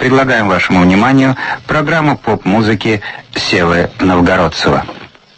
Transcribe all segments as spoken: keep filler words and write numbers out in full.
предлагаем вашему вниманию программу поп-музыки Севы Новгородцева.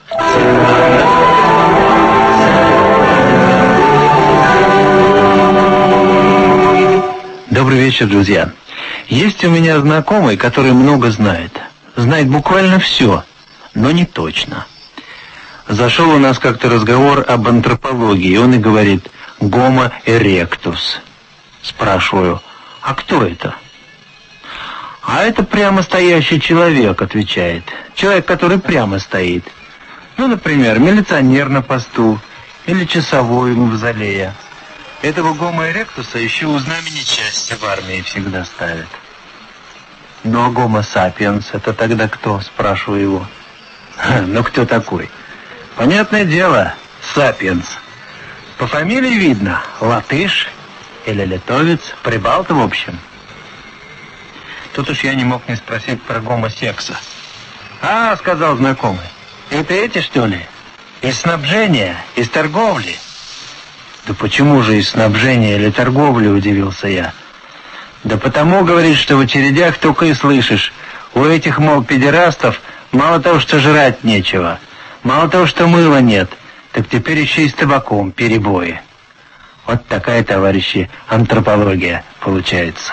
Добрый вечер, друзья. Есть у меня знакомый, который много знает. Знает буквально все, но не точно. Зашел у нас как-то разговор об антропологии, и он и говорит «Homo erectus». Спрашиваю, а кто это? А это прямо стоящий человек, отвечает. Человек, который прямо стоит. Ну, например, милиционер на посту или часовой в мавзолее. Этого Homo erectus еще у знамени части в армии всегда ставят. Ну, а Homo sapiens это тогда кто? Спрашиваю его. Ну, кто такой? Понятное дело, sapiens. По фамилии видно, латыш или литовец, прибалт в общем. Тут уж я не мог не спросить про гомосекса. А, сказал знакомый, это эти, что ли? Из снабжения, из торговли? Да почему же из снабжения или торговли, удивился я. Да потому, говорит, что в очередях только и слышишь. У этих, мол, педерастов мало того, что жрать нечего, мало того, что мыла нет, так теперь еще и с табаком перебои. Вот такая, товарищи, антропология получается.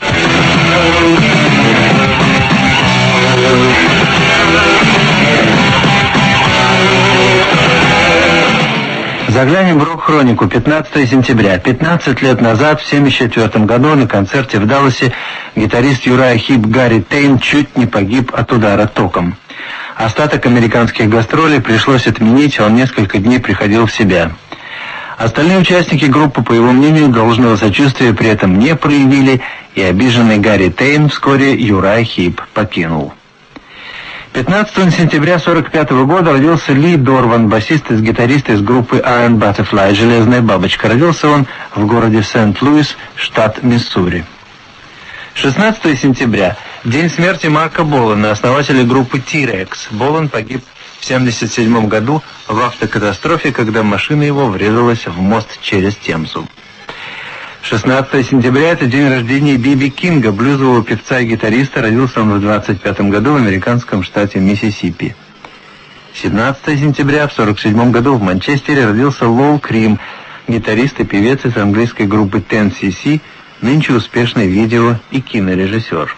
Заглянем в рок-хронику. пятнадцатое сентября. пятнадцать лет назад, в семьдесят четвёртом году, на концерте в Далласе гитарист Юрая Хип Гарри Тейн чуть не погиб от удара током. Остаток американских гастролей пришлось отменить, он несколько дней приходил в себя. Остальные участники группы, по его мнению, должного сочувствия при этом не проявили, и обиженный Гарри Тейн вскоре Юрай Хип покинул. пятнадцатого сентября сорок пятого года родился Ли Дорван, басист и гитарист из группы Iron Butterfly, «Железная бабочка». Родился он в городе Сент-Луис, штат Миссури. шестнадцатого сентября, день смерти Марка Болана, основателя группы T-Rex. Болан погиб в семьдесят седьмом году в автокатастрофе, когда машина его врезалась в мост через Темзу. шестнадцатого сентября – это день рождения Биби Кинга, блюзового певца и гитариста. Родился он в двадцать пятом году в американском штате Миссисипи. семнадцатого сентября в сорок седьмом году в Манчестере родился Лол Крим, гитарист и певец из английской группы Ten си си, нынче успешный видео и кинорежиссер.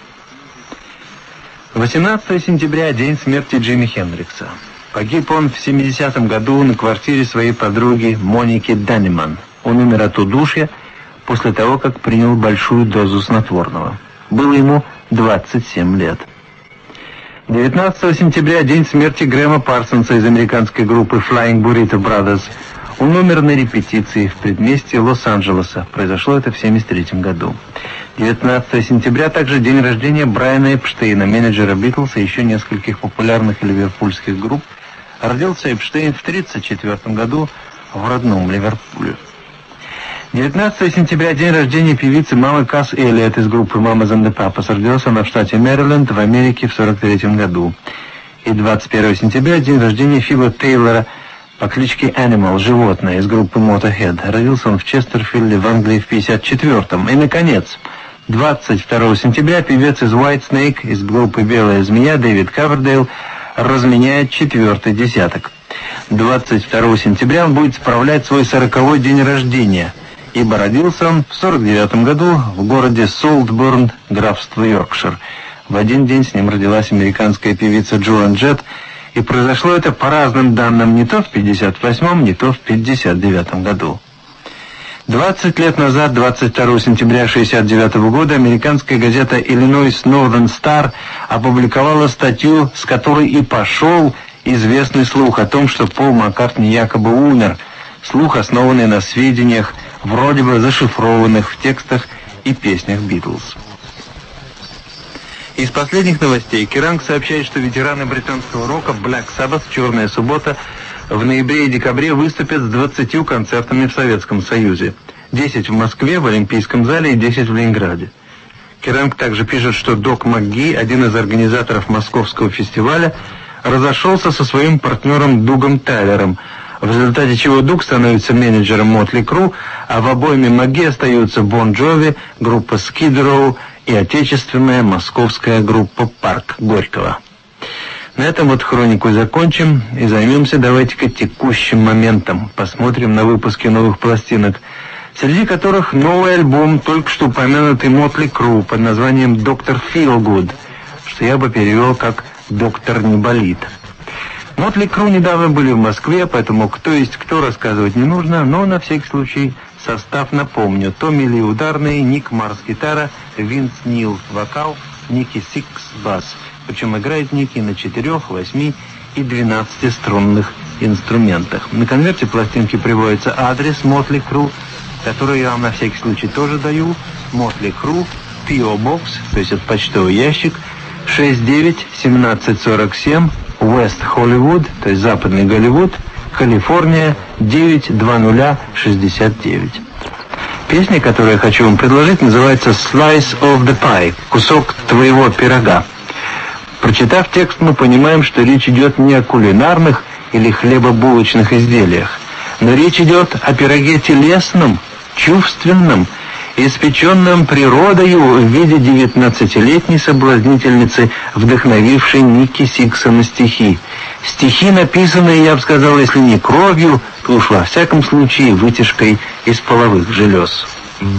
восемнадцатого сентября – день смерти Джимми Хендрикса. Погиб он в семидесятом году на квартире своей подруги Моники Даннеман. Он умер от удушья после того, как принял большую дозу снотворного. Было ему двадцать семь лет. девятнадцатого сентября – день смерти Грэма Парсонса из американской группы Flying Burrito Brothers. Он умер на репетиции в предместье Лос-Анджелеса. Произошло это в семьдесят третьем году. девятнадцатого сентября также день рождения Брайана Эпштейна, менеджера Битлз и еще нескольких популярных ливерпульских групп. Родился Эпштейн в тридцать четвёртом году в родном Ливерпуле. девятнадцатого сентября день рождения певицы Мамы Касс Эллиот из группы Mamas and the Papas. Родился она в штате Мэриленд в Америке в сорок третьем году. И двадцать первого сентября день рождения Фила Тейлора по кличке Animal, животное, из группы Motorhead. Родился он в Честерфилде в Англии в пятьдесят четвёртом. И, наконец, двадцать второго сентября певец из Whitesnake из группы Белая змея Дэвид Ковердейл разменяет четвертый десяток. двадцать второго сентября он будет справлять свой сороковой день рождения, ибо родился он в сорок девятом году в городе Солтбурн, графство Йоркшир. В один день с ним родилась американская певица Джоан Джетт, и произошло это по разным данным не то в пятьдесят восьмом, не то в пятьдесят девятом году. двадцать лет назад, двадцать второго сентября шестьдесят девятого года, американская газета Illinois Northern Star опубликовала статью, с которой и пошел известный слух о том, что Пол Маккартни якобы умер. Слух, основанный на сведениях, вроде бы зашифрованных в текстах и песнях Битлз. Из последних новостей Керранг сообщает, что ветераны британского рока Black Sabbath «Черная суббота» в ноябре и декабре выступят с двадцатью концертами в Советском Союзе. десять в Москве, в Олимпийском зале и десять в Ленинграде. Керранг также пишет, что Док МакГи, один из организаторов московского фестиваля, разошелся со своим партнером Дугом Тайлером, в результате чего Дуг становится менеджером Мотли Кру, а в обойме МакГи остаются Бон Джови, группа Skid Row и отечественная московская группа «Парк» Горького. На этом вот хронику закончим и займемся давайте-ка текущим моментом. Посмотрим на выпуски новых пластинок, среди которых новый альбом только что упомянутый Мотли Кру под названием «Доктор Филгуд», что я бы перевел как «Доктор не болит». Мотли Кру недавно были в Москве, поэтому кто есть кто рассказывать не нужно, но на всякий случай состав напомню. Томми Ли ударный, Ник Марс гитара, Винс Нил вокал, Ники Сикс бас. Причем играет Ники на четырех, восьми и двенадцати струнных инструментах. На конверте пластинки приводится адрес Мотли Кру, который я вам на всякий случай тоже даю. Мотли Кру, пи о Box, то есть это почтовый ящик, шесть девять семнадцать сорок семь, West Hollywood, то есть Западный Голливуд, Калифорния, девять два ноль шестьдесят девять. Песня, которую я хочу вам предложить, называется «Slice of the Pie», «Кусок твоего пирога». Прочитав текст, мы понимаем, что речь идет не о кулинарных или хлебобулочных изделиях, но речь идет о пироге телесном, чувственном, испеченном природою в виде девятнадцатилетней соблазнительницы, вдохновившей Ники Сикса на стихи. Стихи, написанные, я бы сказал, если не кровью, то уж во всяком случае вытяжкой из половых желез.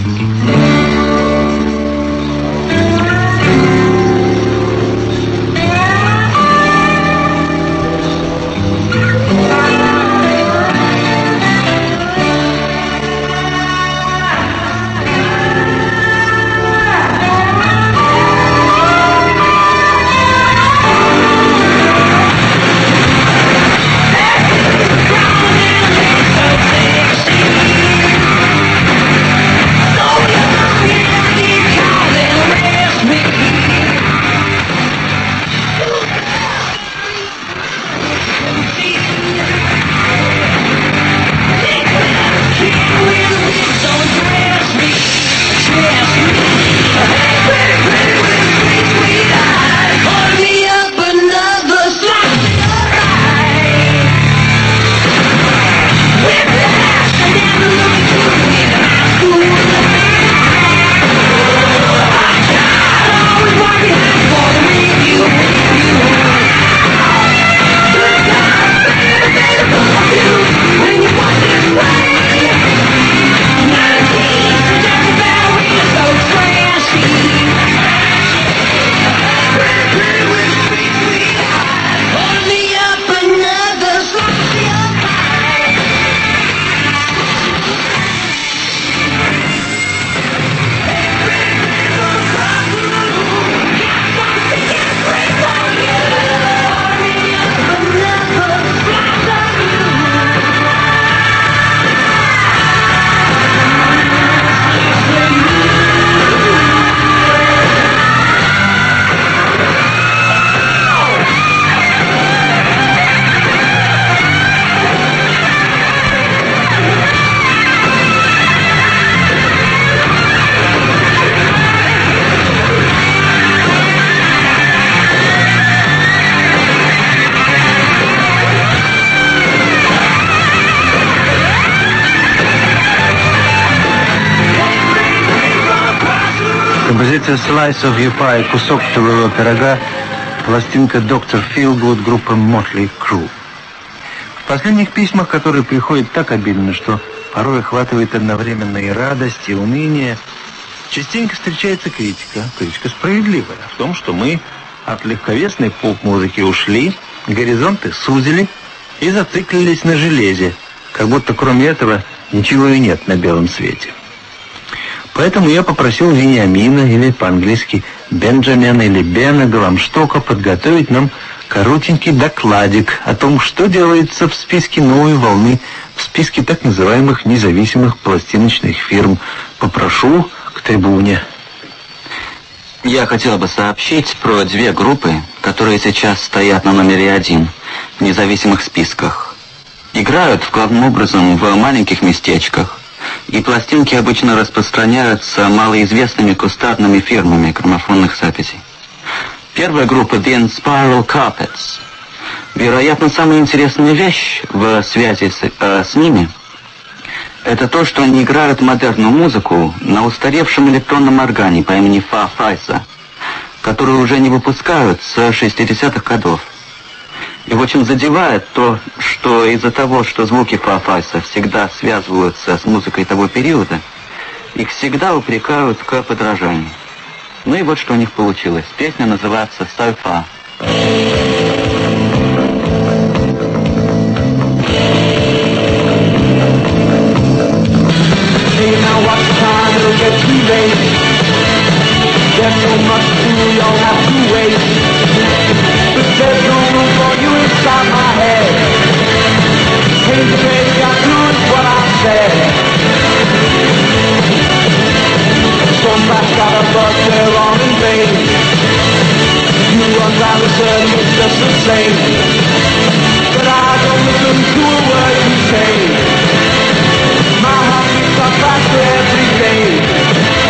Композиция «Slice of Your Pie», «Кусок твоего пирога», пластинка «Доктор Филгуд» группы Мотли Кру. В последних письмах, которые приходят так обильно, что порой охватывает одновременно и радость, и уныние, частенько встречается критика, критика справедливая, в том, что мы от легковесной поп-музыки ушли, горизонты сузили и зациклились на железе, как будто кроме этого ничего и нет на белом свете. Поэтому я попросил Вениамина, или по-английски Бенджамина или Бена Голамштока, подготовить нам коротенький докладик о том, что делается в списке новой волны, в списке так называемых независимых пластиночных фирм. Попрошу к трибуне. Я хотел бы сообщить про две группы, которые сейчас стоят на номере один в независимых списках. Играют главным образом в маленьких местечках, и пластинки обычно распространяются малоизвестными кустарными фирмами граммофонных записей. Первая группа The Inspiral Carpets. Вероятно, самая интересная вещь в связи с, э, с ними — это то, что они играют модерную музыку на устаревшем электронном органе по имени Farfisa, которую уже не выпускают с шестидесятых годов. И очень задевает то, что из-за того, что звуки Farfisa всегда связываются с музыкой того периода, их всегда упрекают к подражанию. Ну и вот что у них получилось. Песня называется «So Far». There's so much to do, you'll have to wait. But there's no room for you inside my head. Hey, baby, I'm doing what I said. So fast, got a buzz, they're on in vain. You run down the circle, it's just the same. But I don't listen to a word you say. My heart beats up faster every day.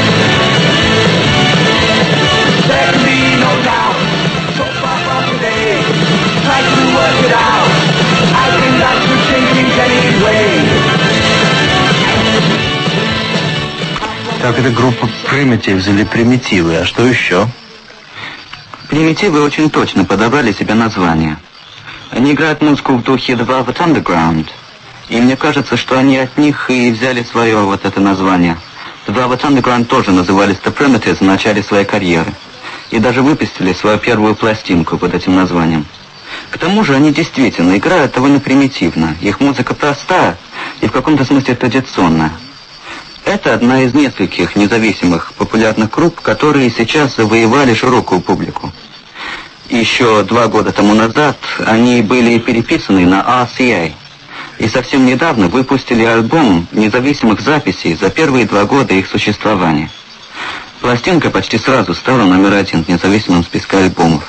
There can be no doubt, so far from today. Try to work it out, I think that could change things anyway. Так, это группа Primitives или Примитивы, а что еще? Примитивы очень точно подобрали себе название. Они играют музыку в духе The Velvet Underground, и мне кажется, что они от них и взяли свое вот это название. The Velvet Underground тоже назывались The Primitives в начале своей карьеры. И даже выпустили свою первую пластинку под этим названием. К тому же они действительно играют довольно примитивно. Их музыка простая и в каком-то смысле традиционная. Это одна из нескольких независимых популярных групп, которые сейчас завоевали широкую публику. Еще два года тому назад они были переписаны на ар си эй. И совсем недавно выпустили альбом независимых записей за первые два года их существования. Пластинка почти сразу стала номер один в независимом списке альбомов.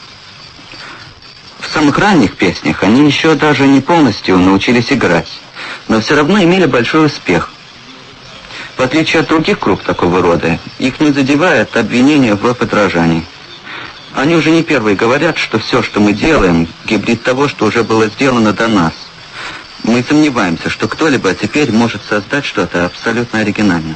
В самых ранних песнях они еще даже не полностью научились играть, но все равно имели большой успех. В отличие от других групп такого рода, их не задевает обвинение в подражании. Они уже не первые говорят, что все, что мы делаем, гибрид того, что уже было сделано до нас. Мы сомневаемся, что кто-либо теперь может создать что-то абсолютно оригинальное.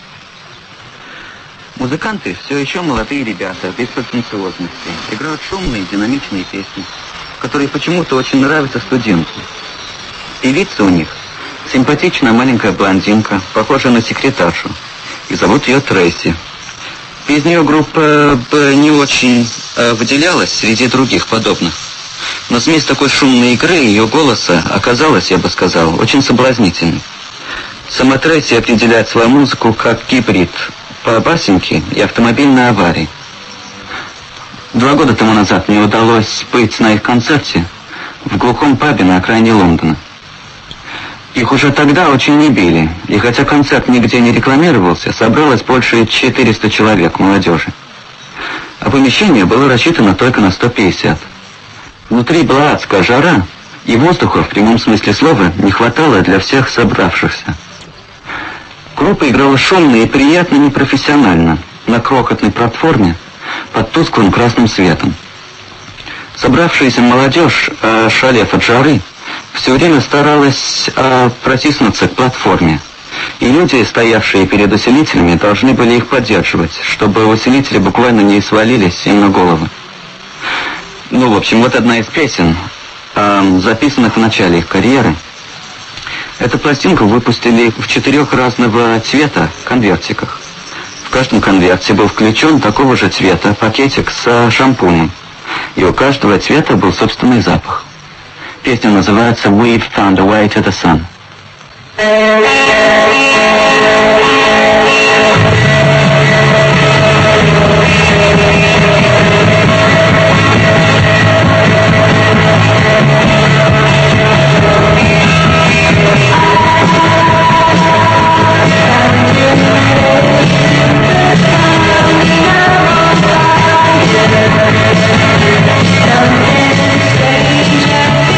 Музыканты все еще молодые ребята, без претенциозности, играют шумные, динамичные песни, которые почему-то очень нравятся студентам. Певица у них симпатичная маленькая блондинка, похожая на секретаршу, и зовут ее Трейси. Без нее группа бы не очень э, выделялась среди других подобных. Но смесь такой шумной игры и ее голоса оказалась, я бы сказал, очень соблазнительной. Сама Трейси определяет свою музыку как гибрид по басеньке и автомобильной аварии. Два года тому назад мне удалось быть на их концерте в глухом пабе на окраине Лондона. Их уже тогда очень не били, и хотя концерт нигде не рекламировался, собралось больше четырёхсот человек молодежи. А помещение было рассчитано только на сто пятьдесят. Внутри была адская жара, и воздуха в прямом смысле слова не хватало для всех собравшихся. Группа играла шумно и приятно непрофессионально, на крохотной платформе, под тусклым красным светом. Собравшаяся молодежь, шалев от жары, все время старалась э, протиснуться к платформе. И люди, стоявшие перед усилителями, должны были их поддерживать, чтобы усилители буквально не свалились им на головы. Ну, в общем, вот одна из песен, э, записанных в начале их карьеры. Эту пластинку выпустили в четырех разного цвета конвертиках. В каждом конверте был включен такого же цвета пакетик с шампунем. И у каждого цвета был собственный запах. Песня называется «We've found a way to the sun».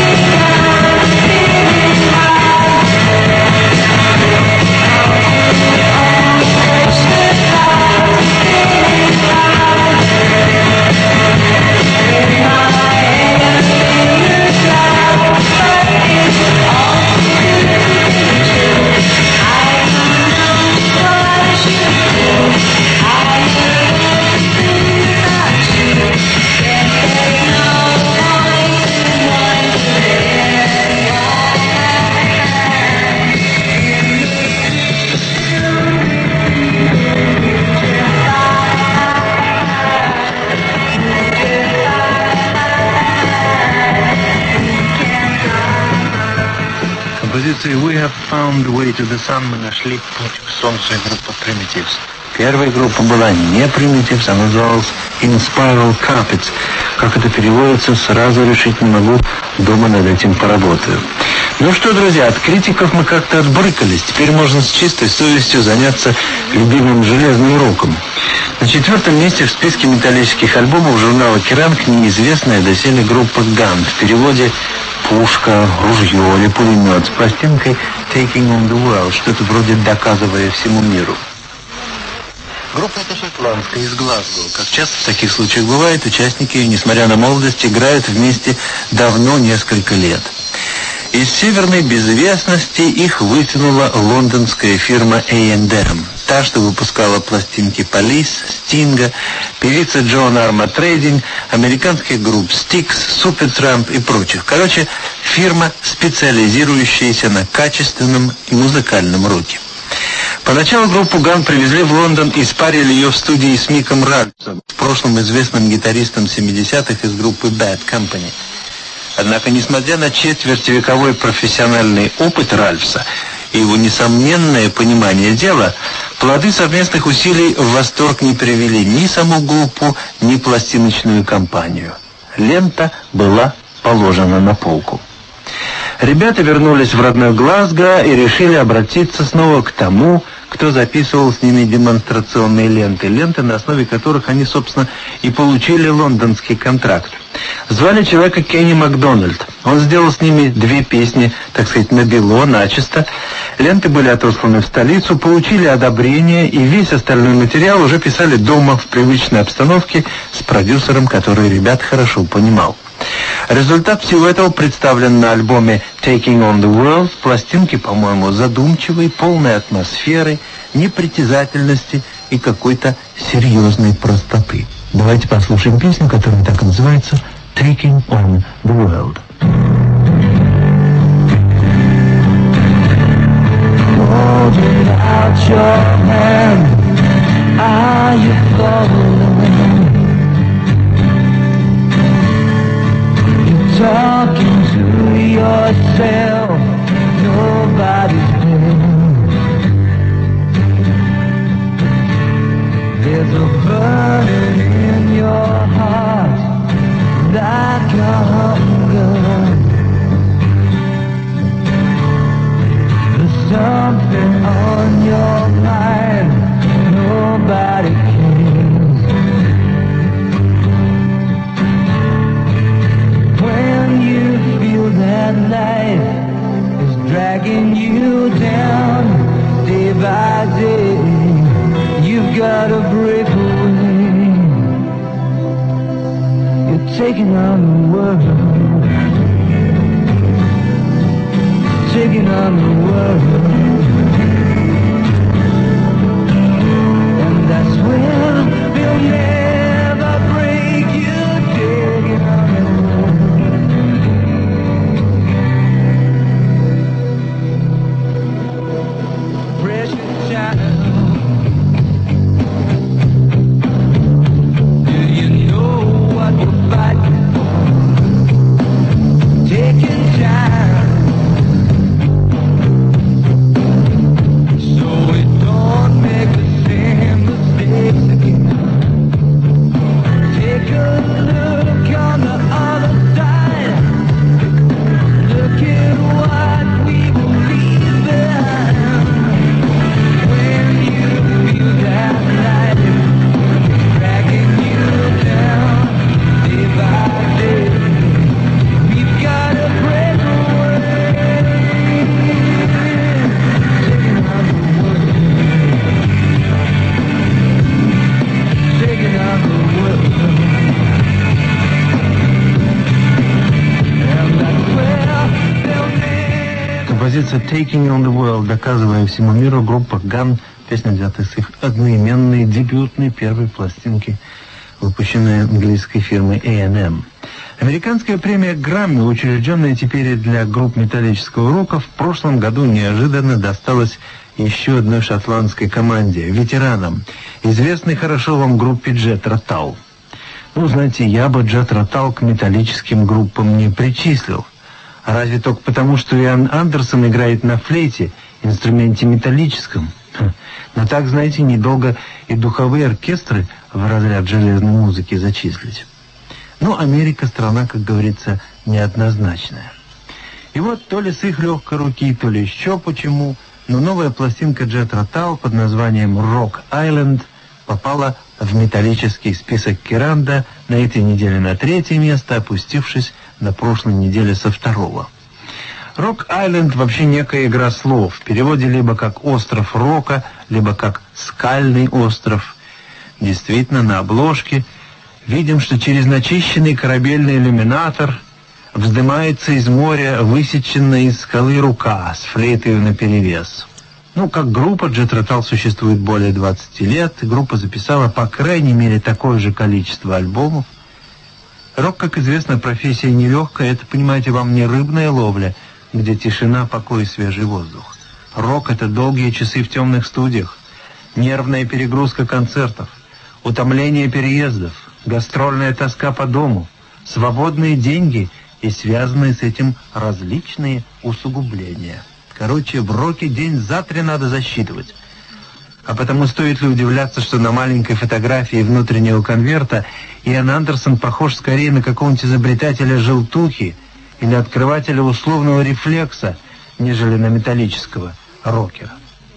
We'll be right back. композиции «We Have Found a Way to the Sun» мы нашли путь к солнцу и группа Primitives. Первая группа была не Primitives, она называлась In Spiral Carpets. Как это переводится, сразу решить не могу, дома над этим поработаю. Ну что, друзья, от критиков мы как-то отбрыкались. Теперь можно с чистой совестью заняться любимым железным роком. На четвертом месте в списке металлических альбомов журнала «Керанг» неизвестная доселе группа «Ган». В переводе «пушка», «ружье» или «пулемет» с пластинкой «Taking on the World», что-то вроде «доказывая всему миру». Группа эта шотландская, из Глазго. Как часто в таких случаях бывает, участники, несмотря на молодость, играют вместе давно, несколько лет. Из северной безвестности их вытянула лондонская фирма эй энд эм, та, что выпускала пластинки Police, Sting, певица Джон Арматрейдинг, американских групп Styx, Supertramp и прочих. Короче, фирма, специализирующаяся на качественном и музыкальном роке. Поначалу группу «Ган» привезли в Лондон и спарили ее в студии с Миком Ральфсом, в прошлом известным гитаристом семидесятых из группы Bad Company. Однако, несмотря на четвертьвековой профессиональный опыт Ральфса и его несомненное понимание дела, плоды совместных усилий в восторг не привели ни саму группу, ни пластиночную компанию. Лента была положена на полку. Ребята вернулись в родной Глазго и решили обратиться снова к тому, кто записывал с ними демонстрационные ленты, ленты, на основе которых они, собственно, и получили лондонский контракт. Звали человека Кенни Макдональд. Он сделал с ними две песни, так сказать, набело, начисто. Ленты были отосланы в столицу, получили одобрение, и весь остальной материал уже писали дома в привычной обстановке с продюсером, который ребят хорошо понимал. Результат всего этого представлен на альбоме «Taking on the World», пластинке, по-моему, задумчивой, полной атмосферы, непритязательности и какой-то серьезной простоты. Давайте послушаем песню, которая так и называется «Taking on the World». Holding out your hand, are you falling? Talking to yourself, nobody's there. There's a burning in your heart, like a hunger. There's something on your mind, nobody cares. When you feel that life is dragging you down day by day, you've got to break away. You're taking on the world, taking on the world, and that's where they'll never break you. Taking on the world. «Taking on the World», доказывая всему миру, группа «Ган», песня взята с их одноименной дебютной первой пластинки, выпущенной английской фирмой эй энд эм. Американская премия Грэмми, учрежденная теперь для групп металлического рока, в прошлом году неожиданно досталась еще одной шотландской команде, ветеранам, известной хорошо вам группе Jethro Tull. Ну, знаете, я бы Jethro Tull к металлическим группам не причислил. А разве только потому, что Иоанн Андерсон играет на флейте, инструменте металлическом? Но так, знаете, недолго и духовые оркестры в разряд железной музыки зачислить. Ну, Америка страна, как говорится, неоднозначная. И вот то ли с их легкой руки, то ли еще почему, но новая пластинка Джетро Тал под названием «Rock Island» попала в металлический список Керранда на этой неделе на третье место, опустившись на прошлой неделе со второго. «Рок-Айленд» вообще некая игра слов, в переводе либо как «остров рока», либо как «скальный остров». Действительно, на обложке видим, что через начищенный корабельный иллюминатор вздымается из моря высеченная из скалы рука с флейтою наперевес. Ну, как группа, Джетро Тал существует более двадцати лет, группа записала по крайней мере такое же количество альбомов. Рок, как известно, профессия нелегкая, это, понимаете, вам не рыбная ловля, где тишина, покой и свежий воздух. Рок — это долгие часы в темных студиях, нервная перегрузка концертов, утомление переездов, гастрольная тоска по дому, свободные деньги и связанные с этим различные усугубления. Короче, в роке день за три надо засчитывать. А потому стоит ли удивляться, что на маленькой фотографии внутреннего конверта Иоанн Андерсон похож скорее на какого-нибудь изобретателя желтухи или открывателя условного рефлекса, нежели на металлического рокера.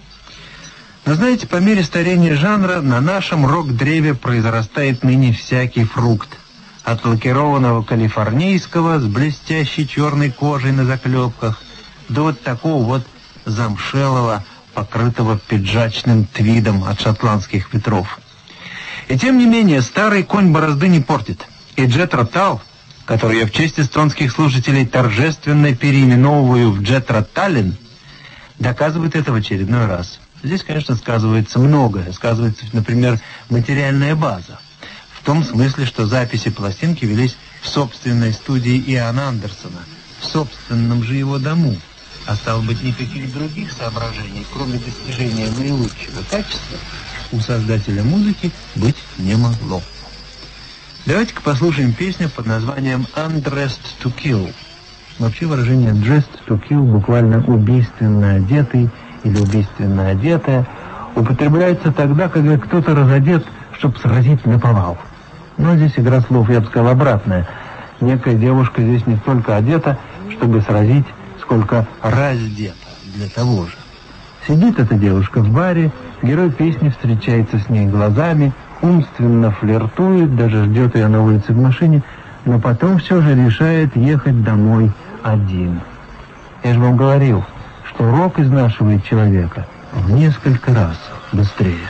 Но знаете, по мере старения жанра на нашем рок-древе произрастает ныне всякий фрукт. От лакированного калифорнийского с блестящей черной кожей на заклепках до вот такого вот замшелого, покрытого пиджачным твидом от шотландских ветров. И тем не менее, старый конь борозды не портит. И Джетро Тал, который я в честь эстонских слушателей торжественно переименовываю в Джетро Таллин, доказывает это в очередной раз. Здесь, конечно, сказывается многое. Сказывается, например, материальная база. В том смысле, что записи пластинки велись в собственной студии Иоанна Андерсона, в собственном же его дому. А стало быть, никаких других соображений, кроме достижения наилучшего качества, у создателя музыки быть не могло. Давайте-ка послушаем песню под названием «Undressed to Kill». Вообще выражение «dressed to kill» буквально «убийственно одетый» или «убийственно одетая» употребляется тогда, когда кто-то разодет, чтобы сразить наповал. Но здесь игра слов, я бы сказал, обратная. Некая девушка здесь не столько одета, чтобы сразить, сколько раздета для того же. Сидит эта девушка в баре, герой песни встречается с ней глазами, умственно флиртует, даже ждет ее на улице в машине, но потом все же решает ехать домой один. Я же вам говорил, что рок изнашивает человека в несколько раз быстрее.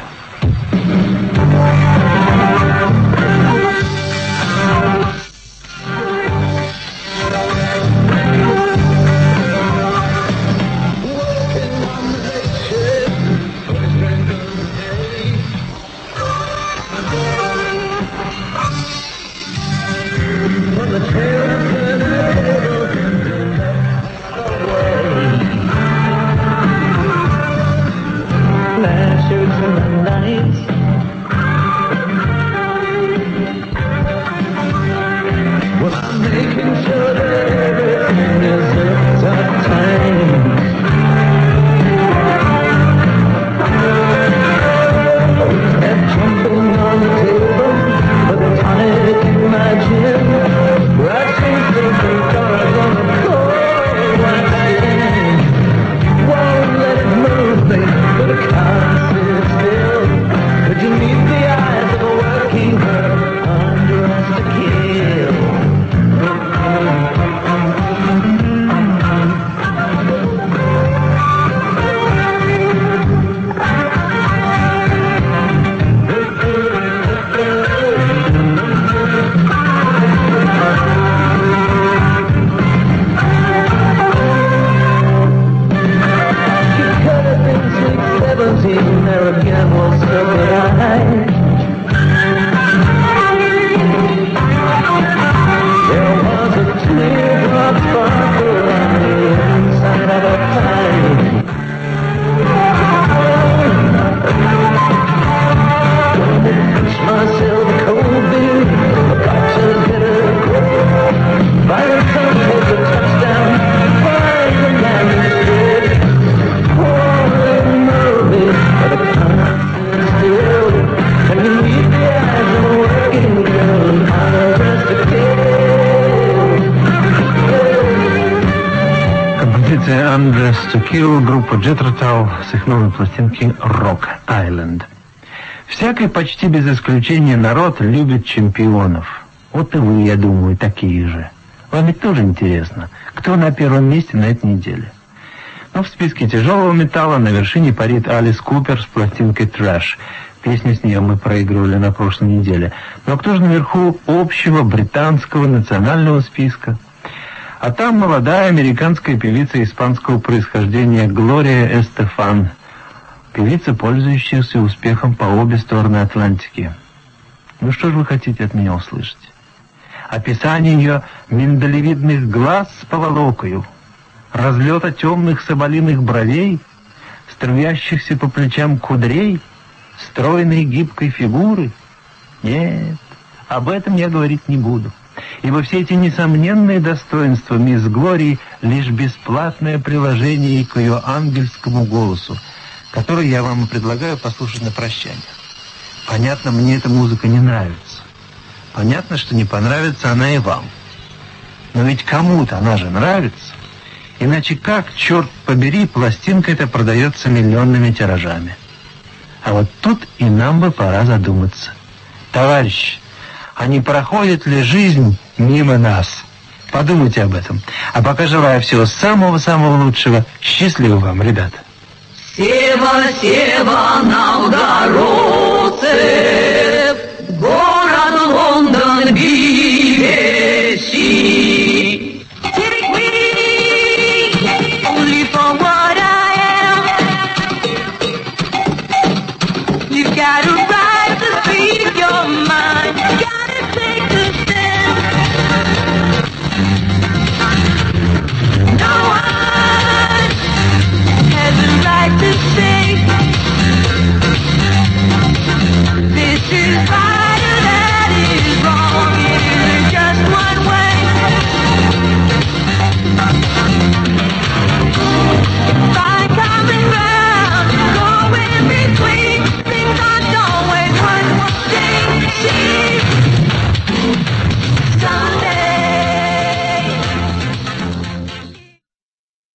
формация Andres to Kill, группа Jethro Tull с их новой пластинки Rock Island. Всякий, почти без исключения, народ любит чемпионов. Вот и вы, я думаю, такие же. Вам ведь тоже интересно, кто на первом месте на этой неделе. Но в списке тяжелого металла на вершине парит Алис Купер с пластинкой Trash. Песню с нее мы проигрывали на прошлой неделе. Но кто же наверху общего британского национального списка? А там молодая американская певица испанского происхождения Глория Эстефан. Певица, пользующаяся успехом по обе стороны Атлантики. Ну что же вы хотите от меня услышать? Описание ее миндалевидных глаз с поволокою, разлета темных соболиных бровей, струящихся по плечам кудрей, стройной гибкой фигуры? Нет, об этом я говорить не буду. Ибо все эти несомненные достоинства мисс Глории лишь бесплатное приложение к ее ангельскому голосу, который я вам и предлагаю послушать на прощание. Понятно, мне эта музыка не нравится. Понятно, что не понравится она и вам. Но ведь кому-то она же нравится. Иначе как, черт побери, пластинка эта продается миллионными тиражами? А вот тут и нам бы пора задуматься. Товарищи, а не проходит ли жизнь мимо нас? Подумайте об этом. А пока желаю всего самого-самого лучшего. Счастливо вам, ребята. Сева, сева на огородце, город Лондон,